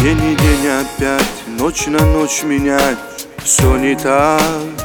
День и день опять, ночь на ночь менять, все не так.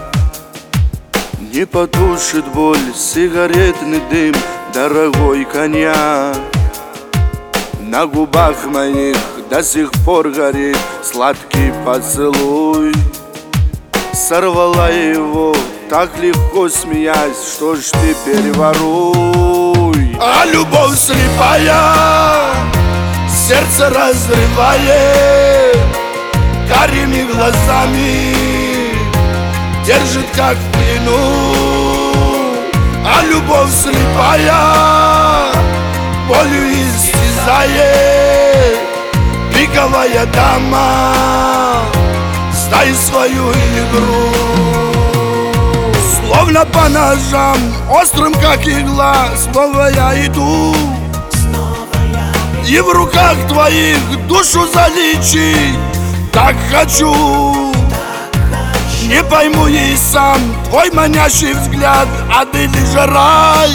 Не потушит боль сигаретный дым, дорогой коньяк. На губах моих до сих пор горит сладкий поцелуй. Сорвала его, так легко смеясь, что ж теперь воруй. А любовь слепая сердце разрывает, карими глазами держит как в плену. А любовь слепая болью истязает, пиковая дама, знай свою игру. Словно по ножам, острым как игла, снова я иду. И в руках твоих душу залечить так хочу. Не пойму и сам твой манящий взгляд, а ты лишь рай.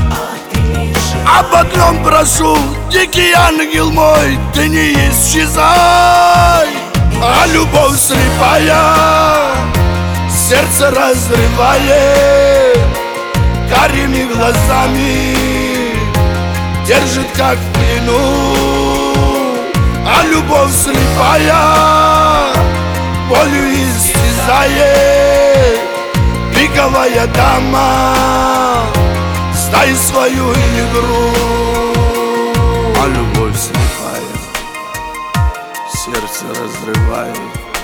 Об одном прошу, дикий ангел мой, ты не исчезай. А любовь слепая сердце разрывает, карими глазами держит как в плену. А любовь слепая болью истязает, пиковая дама, знай свою игру. А любовь слепая сердце разрывает,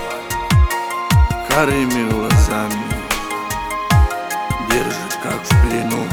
карими глазами держит как в плену.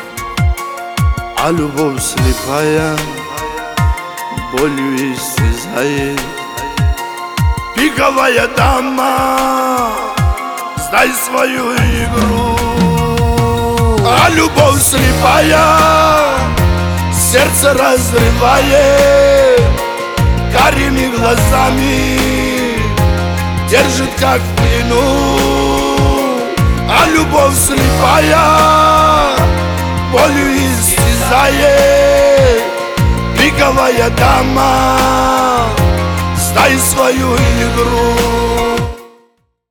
А любовь слепая болью истязает, пиковая дама, знай свою игру. А любовь слепая сердце разрывает, карими глазами держит как в плену. А любовь слепая болью истязает, пиковая дама, знай свою игру.